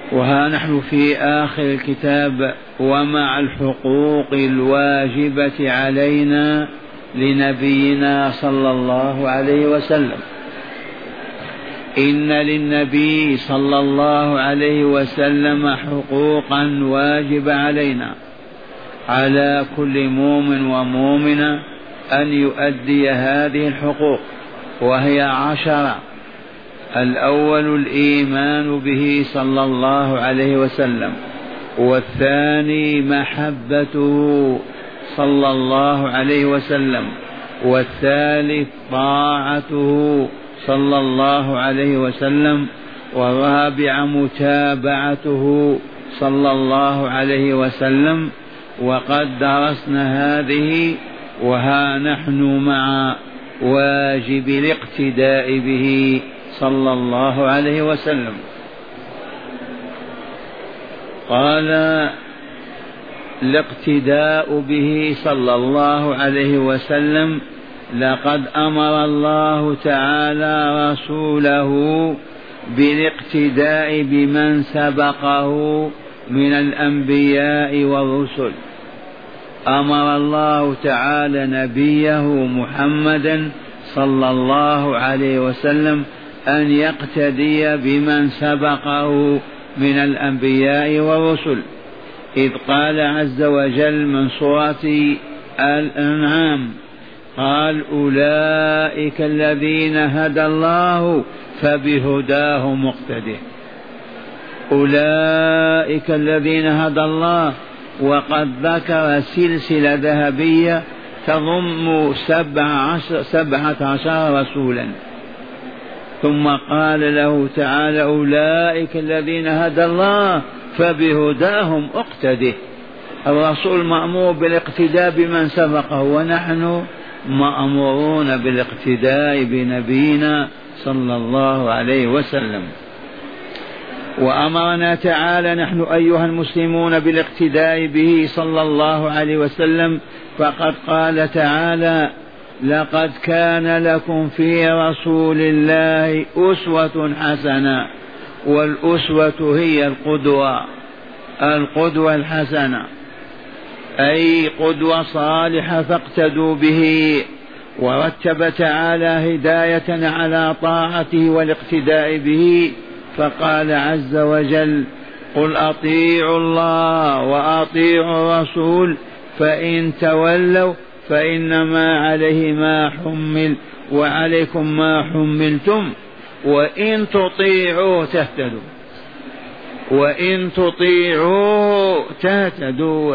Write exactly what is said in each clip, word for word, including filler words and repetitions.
وها نحن في آخر الكتاب: ومع الحقوق الواجبة علينا لنبينا صلى الله عليه وسلم. إن للنبي صلى الله عليه وسلم حقوقا واجبة علينا، على كل مؤمن ومؤمنة أن يؤدي هذه الحقوق، وهي عشرة. الأول الإيمان به صلى الله عليه وسلم، والثاني محبته صلى الله عليه وسلم، والثالث طاعته صلى الله عليه وسلم، والرابع متابعته صلى الله عليه وسلم. وقد درسنا هذه، وها نحن مع واجب الاقتداء به صلى الله عليه وسلم. قال: الاقتداء به صلى الله عليه وسلم: لقد أمر الله تعالى رسوله بالاقتداء بمن سبقه من الأنبياء والرسل. أمر الله تعالى نبيه محمدا صلى الله عليه وسلم أن يقتدي بمن سبقه من الأنبياء والرسل، إذ قال عز وجل من سورة الأنعام: قال: أولئك الذين هدى الله فبهداه مقتده. أولئك الذين هدى الله، وقد ذكر سلسلة ذهبية تضم سبعة عشر رسولا، ثم قال له تعالى: أولئك الذين هدى الله فبهداهم اقتده. الرسول مأمور بالاقتداء بمن سبقه، ونحن مأمورون بالاقتداء بنبينا صلى الله عليه وسلم. وأمرنا تعالى نحن أيها المسلمون بالاقتداء به صلى الله عليه وسلم، فقد قال تعالى: لقد كان لكم في رسول الله أسوة حسنة. والأسوة هي القدوة، القدوة الحسنة، أي قدوة صالحة فاقتدوا به. ورتب تعالى هداية على طاعته والاقتداء به، فقال عز وجل: قل أطيعوا الله وأطيعوا الرسول فإن تولوا فإنما عليه ما حمل وعليكم ما حملتم وإن تطيعوا تهتدوا، وإن تطيعوا تهتدوا.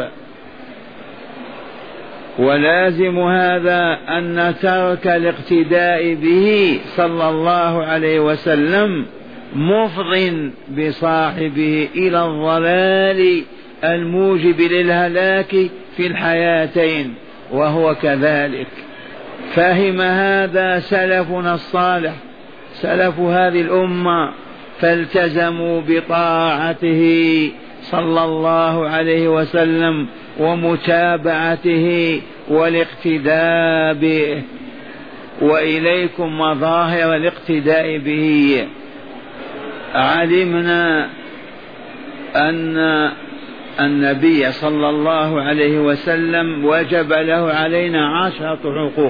ولازم هذا أن ترك الاقتداء به صلى الله عليه وسلم مفض بصاحبه إلى الضلال الموجب للهلاك في الحياتين، وهو كذلك. فهم هذا سلفنا الصالح، سلف هذه الأمة، فالتزموا بطاعته صلى الله عليه وسلم ومتابعته والاقتداء به. وإليكم مظاهر الاقتداء به. علمنا أن النبي صلى الله عليه وسلم وجب له علينا عشرة حقوق: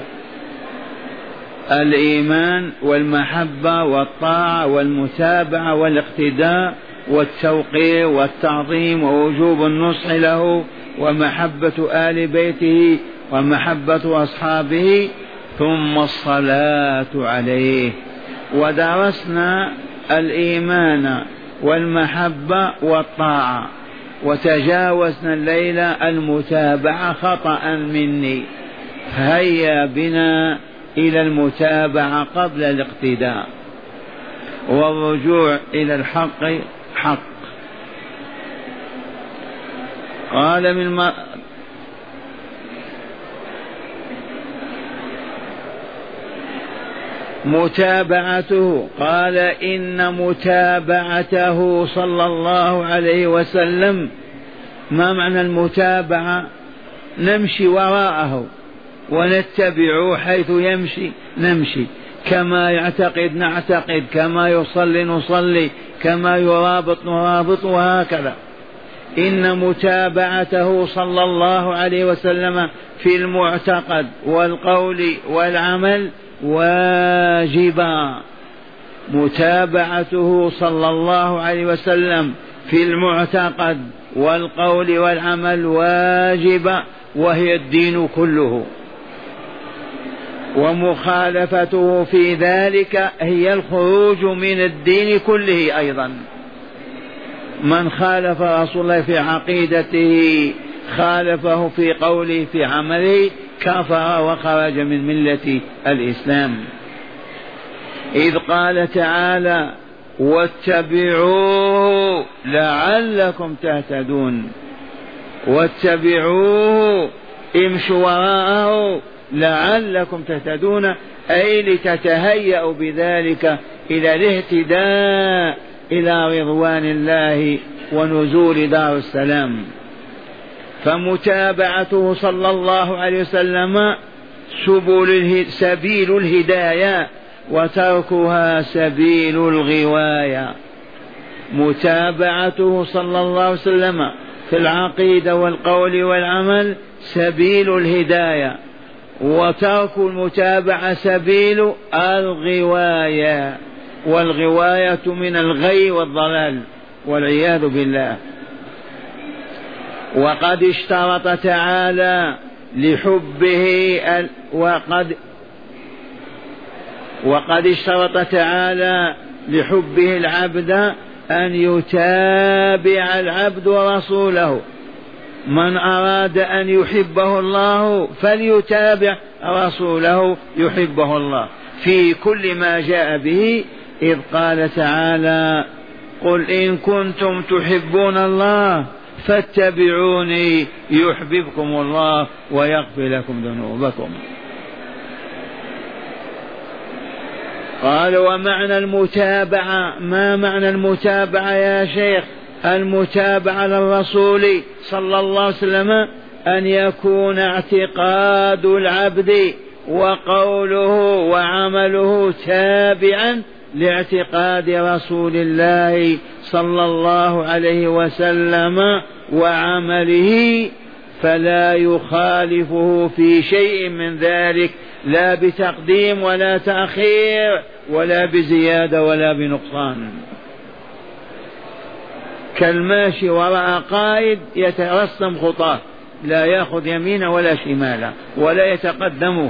الإيمان والمحبة والطاعة والمتابعة والاقتداء والتوقير والتعظيم ووجوب النصح له ومحبة آل بيته ومحبة أصحابه، ثم الصلاة عليه. ودرسنا الإيمان والمحبة والطاعة، وتجاوزنا الليلة المتابعة خطأ مني. هيا بنا إلى المتابعة قبل الاقتداء، والرجوع إلى الحق حق. قال من ما متابعته، قال: إن متابعته صلى الله عليه وسلم. ما معنى المتابعة؟ نمشي وراءه ونتبعه حيث يمشي نمشي. كما يعتقد نعتقد، كما يصلي نصلي، كما يرابط نرابط، وهكذا. إن متابعته صلى الله عليه وسلم في المعتقد والقول والعمل واجبا. متابعته صلى الله عليه وسلم في المعتقد والقول والعمل واجبة، وهي الدين كله. ومخالفته في ذلك هي الخروج من الدين كله أيضا. من خالف رسول الله في عقيدته خالفه في قوله في عمله كفر وخرج من ملة الإسلام. إذ قال تعالى: واتبعوه لعلكم تهتدون. واتبعوه، امشوا وراءه لعلكم تهتدون، أي لتتهيأوا بذلك إلى الاهتداء إلى رضوان الله ونزول دار السلام. فمتابعته صلى الله عليه وسلم سبيل الهداية، وتركها سبيل الغواية. متابعته صلى الله عليه وسلم في العقيدة والقول والعمل سبيل الهداية، وترك المتابعة سبيل الغواية، والغواية من الغي والضلال والعياذ بالله. وقد اشترط تعالى لحبه ال... وقد وقد اشترط تعالى لحبه العبد أن يتابع العبد ورسوله. من أراد أن يحبه الله فليتابع رسوله يحبه الله في كل ما جاء به، إذ قال تعالى: قل إن كنتم تحبون الله فاتبعوني يحببكم الله ويغفر لكم ذنوبكم. قال: ومعنى المتابعة، ما معنى المتابعة يا شيخ؟ المتابعة للرسول صلى الله عليه وسلم أن يكون اعتقاد العبد وقوله وعمله تابعا لاعتقاد رسول الله صلى الله عليه وسلم وعمله، فلا يخالفه في شيء من ذلك، لا بتقديم ولا تأخير ولا بزيادة ولا بنقصان. كالماشي وراء قائد يترسم خطاه، لا يأخذ يمينا ولا شمالا ولا يتقدمه.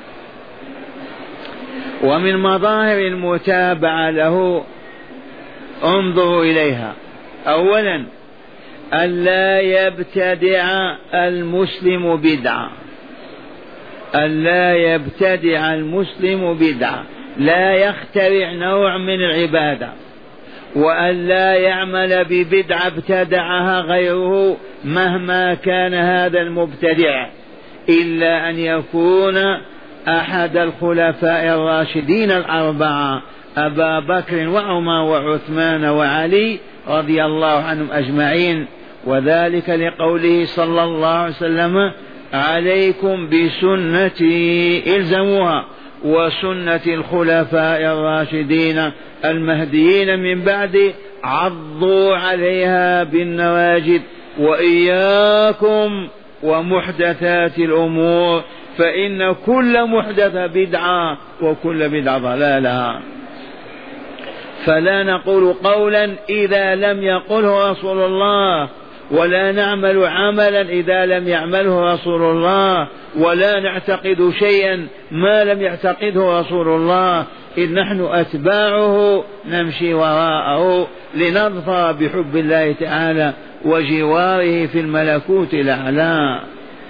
ومن مظاهر المتابعة له انظروا إليها: أولا ألا يبتدع المسلم بدعة، ألا يبتدع المسلم بدعة، لا يخترع نوع من العبادة، وأن لا يعمل ببدعة ابتدعها غيره مهما كان هذا المبتدع، إلا أن يكون أحد الخلفاء الراشدين الأربعة أبا بكر وعمر وعثمان وعلي رضي الله عنهم أجمعين، وذلك لقوله صلى الله عليه وسلم: عليكم بسنتي الزموها وسنة الخلفاء الراشدين المهديين من بعد عضوا عليها بالنواجذ، وإياكم ومحدثات الأمور فإن كل محدثة بدعة وكل بدعة ضلالة. فلا نقول قولا إذا لم يقله رسول الله، ولا نعمل عملا إذا لم يعمله رسول الله، ولا نعتقد شيئا ما لم يعتقده رسول الله، إذ نحن أتباعه نمشي وراءه لنظفر بحب الله تعالى وجواره في الملكوت الأعلى.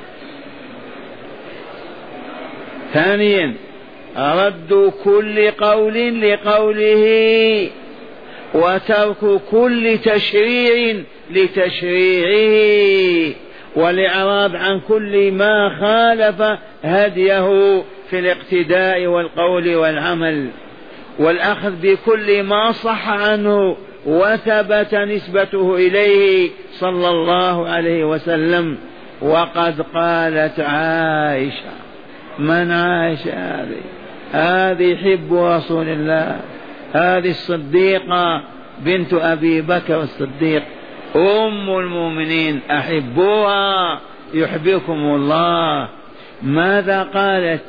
ثانيا رد كل قول لقوله، وترك كل تشريع لتشريعه، والإعراض عن كل ما خالف هديه في الاقتداء والقول والعمل، والأخذ بكل ما صح عنه وثبت نسبته إليه صلى الله عليه وسلم. وقد قالت عائشة، من عائشة هذه؟ هذه حب رسول الله، هذه الصديقة بنت أبي بكر الصديق أم المؤمنين، أحبوها يحبكم الله. ماذا قالت؟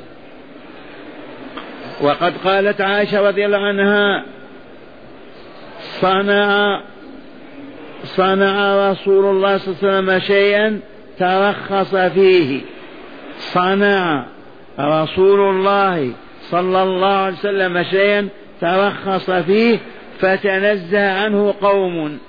وقد قالت عائشة رضي الله عنها: صنع صنع رسول الله صلى الله عليه وسلم شيئا ترخص فيه. صنع رسول الله صلى الله عليه وسلم شيئا ترخص فيه فتنزه عنه قوم.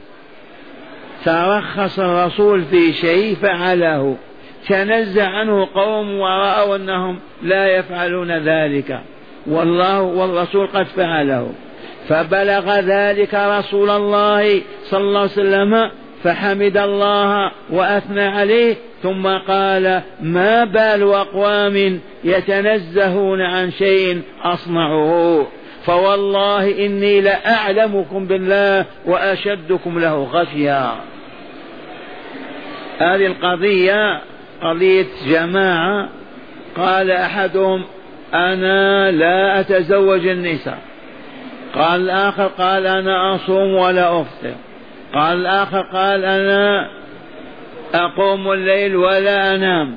ترخص الرسول في شيء فعله، تنزه عنه قوم ورأوا أنهم لا يفعلون ذلك والله والرسول قد فعله. فبلغ ذلك رسول الله صلى الله عليه وسلم فحمد الله وأثنى عليه، ثم قال: ما بال أقوام يتنزهون عن شيء أصنعه، فوالله إني لأعلمكم بالله وأشدكم له خشية. هذه القضية قضية جماعة. قال أحدهم: أنا لا أتزوج النساء. قال الآخر: قال أنا أصوم ولا أفطر. قال الآخر: قال أنا أقوم الليل ولا أنام.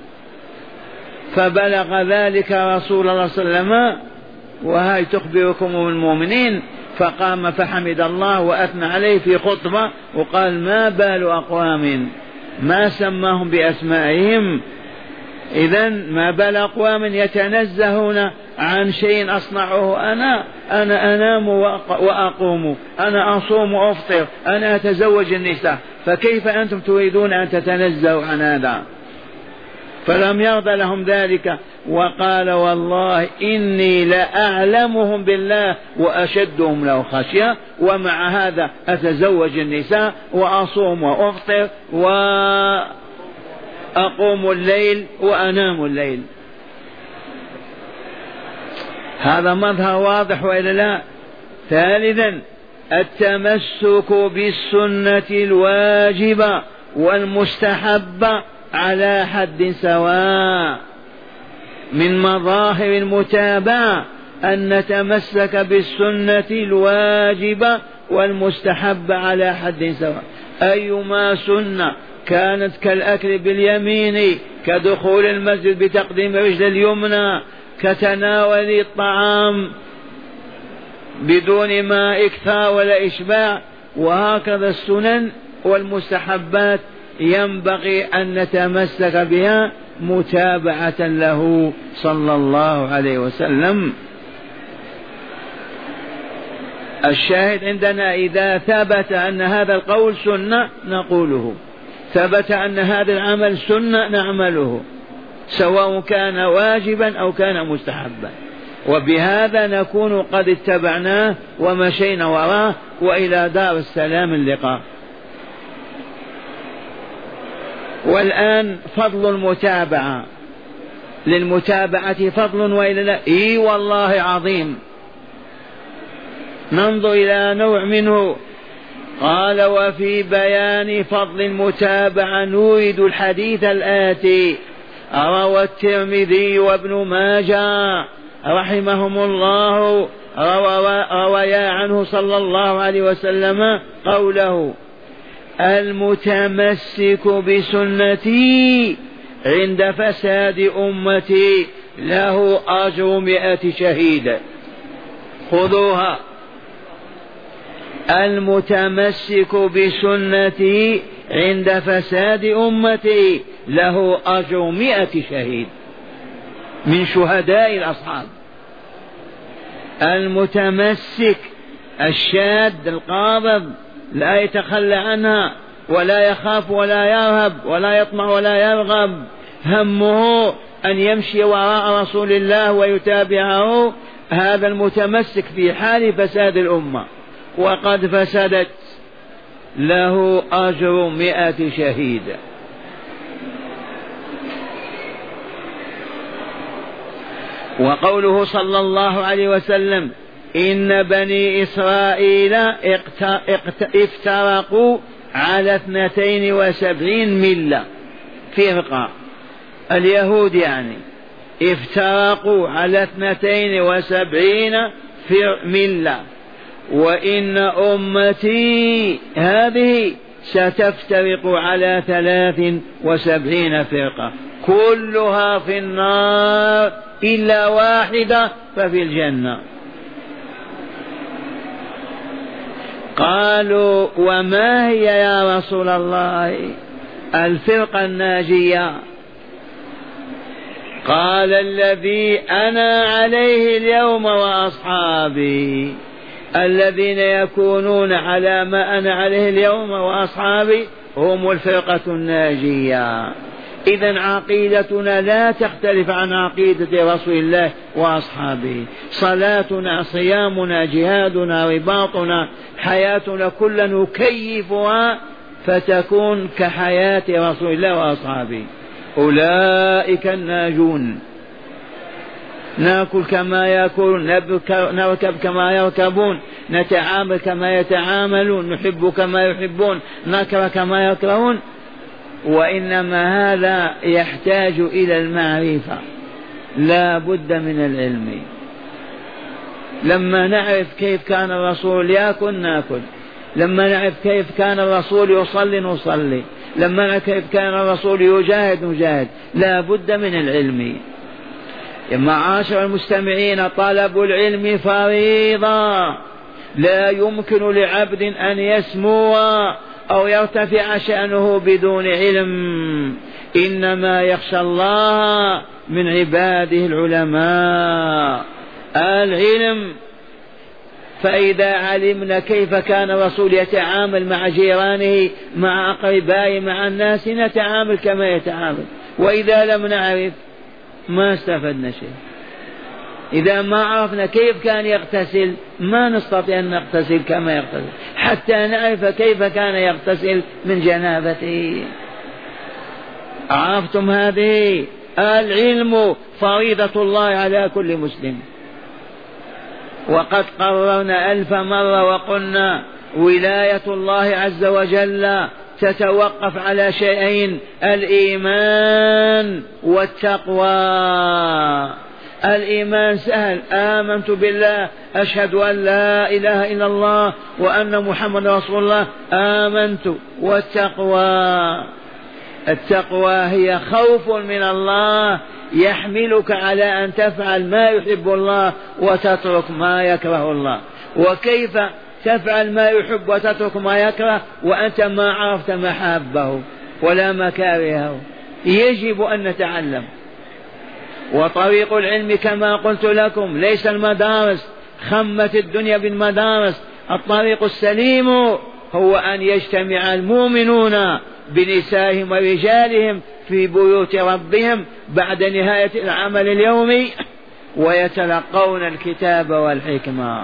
فبلغ ذلك رسول الله صلى الله عليه وسلم وهي تخبركم المؤمنين، فقام فحمد الله وأثنى عليه في خطبة وقال: ما بال أقوام، ما سماهم بأسمائهم. إذن ما بال أقوام يتنزهون عن شيء أصنعه أنا أنا أنام وأقوم، أنا أصوم وأفطر، أنا أتزوج النساء، فكيف أنتم تريدون أن تتنزهوا عن هذا؟ فلم يرضى لهم ذلك، وقال: والله إني لأعلمهم بالله وأشدهم له خشية، ومع هذا أتزوج النساء وأصوم وأفطر وأقوم الليل وأنام الليل. هذا مظهر واضح وإلا لا؟ ثالثا: التمسك بالسنة الواجبة والمستحبة على حد سواء. من مظاهر المتابعة أن نتمسك بالسنة الواجبة والمستحبة على حد سواء. أيما سنة كانت كالأكل باليمين، كدخول المسجد بتقديم رجل اليمنى، كتناول الطعام بدون ما إكثار ولا إشباع، وهكذا السنن والمستحبات ينبغي أن نتمسك بها متابعة له صلى الله عليه وسلم. الشاهد عندنا: إذا ثبت أن هذا القول سنة نقوله، ثبت أن هذا العمل سنة نعمله، سواء كان واجبا أو كان مستحبا، وبهذا نكون قد اتبعناه ومشينا وراه، وإلى دار السلام اللقاء. والآن فضل المتابعة. للمتابعة فضل وإلا لا؟ إي والله عظيم. ننظر إلى نوع منه. قال: وفي بيان فضل المتابعة نورد الحديث الآتي. روى الترمذي وابن ماجه رحمهم الله رويا عنه صلى الله عليه وسلم قوله: المتمسك بسنتي عند فساد أمتي له أجر مئة شهيد. خذوها: المتمسك بسنتي عند فساد أمتي له أجر مئة شهيد من شهداء الأصحاب. المتمسك الشاد القابض لا يتخلى عنها ولا يخاف ولا يرهب ولا يطمع ولا يرغب، همه أن يمشي وراء رسول الله ويتابعه. هذا المتمسك في حال فساد الأمة وقد فسدت له أجر مئة شهيد. وقوله صلى الله عليه وسلم: إن بني إسرائيل افترقوا على اثنتين وسبعين ملة، فرقة اليهود يعني افترقوا على اثنتين وسبعين ملة، وإن أمتي هذه ستفترق على ثلاث وسبعين فرقة كلها في النار إلا واحدة ففي الجنة. قالوا وما هي يا رسول الله الفرقة الناجية؟ قال الذي أنا عليه اليوم وأصحابي. الذين يكونون على ما أنا عليه اليوم وأصحابي هم الفرقة الناجية. إذن عقيدتنا لا تختلف عن عقيدة رسول الله وأصحابه، صلاتنا صيامنا جهادنا رباطنا حياتنا كلنا نكيفها فتكون كحياة رسول الله وأصحابه. أولئك الناجون. نأكل كما يأكلون، نركب كما يركبون، نتعامل كما يتعاملون، نحب كما يحبون، نكره كما يكرهون. وإنما هذا يحتاج إلى المعرفة، لا بد من العلم. لما نعرف كيف كان الرسول يأكل نأكل، لما نعرف كيف كان الرسول يصلي نصلي، لما نعرف كيف كان الرسول يجاهد نجاهد. لا بد من العلم. يا معاشر المستمعين، طلب العلم فريضة، لا يمكن لعبد أن يسمو أو يرتفع شأنه بدون علم. إنما يخشى الله من عباده العلماء. العلم. فإذا علمنا كيف كان الرسول يتعامل مع جيرانه مع أقربائه مع الناس نتعامل كما يتعامل، وإذا لم نعرف ما استفدنا شيء. إذا ما عرفنا كيف كان يغتسل ما نستطيع أن نغتسل كما يغتسل حتى نعرف كيف كان يغتسل من جنابته. عرفتم هذه؟ العلم فريضة الله على كل مسلم. وقد قررنا ألف مرة وقلنا ولاية الله عز وجل تتوقف على شيئين: الإيمان والتقوى. الإيمان سهل، آمنت بالله أشهد أن لا إله إلا الله وأن محمد رسول الله، آمنت. والتقوى، التقوى هي خوف من الله يحملك على أن تفعل ما يحب الله وتترك ما يكره الله. وكيف تفعل ما يحب وتترك ما يكره وأنت ما عرفت محابه ولا مكارهه؟ يجب أن نتعلم. وطريق العلم كما قلت لكم ليس المدارس، خمت الدنيا بالمدارس. الطريق السليم هو أن يجتمع المؤمنون بنسائهم ورجالهم في بيوت ربهم بعد نهاية العمل اليومي ويتلقون الكتاب والحكمة.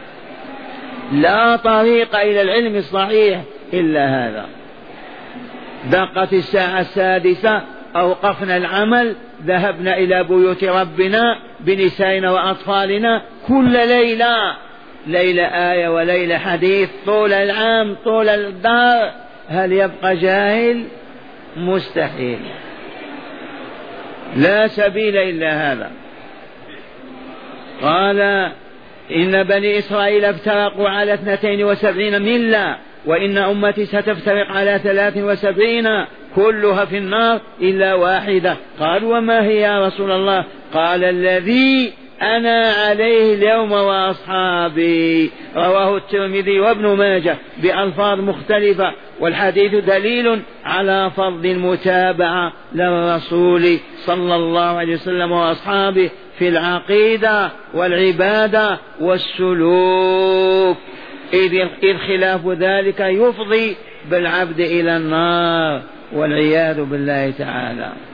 لا طريق إلى العلم الصحيح إلا هذا. دقت الساعة السادسة، أوقفنا العمل، ذهبنا إلى بيوت ربنا بنسائنا وأطفالنا كل ليلة، ليلة آية وليلة حديث طول العام طول الدار. هل يبقى جاهل؟ مستحيل، لا سبيل إلا هذا. قال إن بني إسرائيل افترقوا على اثنتين وسبعين ملة، وإن أمتي ستفترق على ثلاث وسبعين كلها في النار إلا واحدة. قال وما هي يا رسول الله؟ قال الذي أنا عليه اليوم وأصحابي. رواه الترمذي وابن ماجه بألفاظ مختلفة، والحديث دليل على فضل المتابعة للرسول صلى الله عليه وسلم وأصحابه في العقيدة والعبادة والسلوك، إذ خلاف ذلك يفضي بالعبد إلى النار والعياذ بالله تعالى.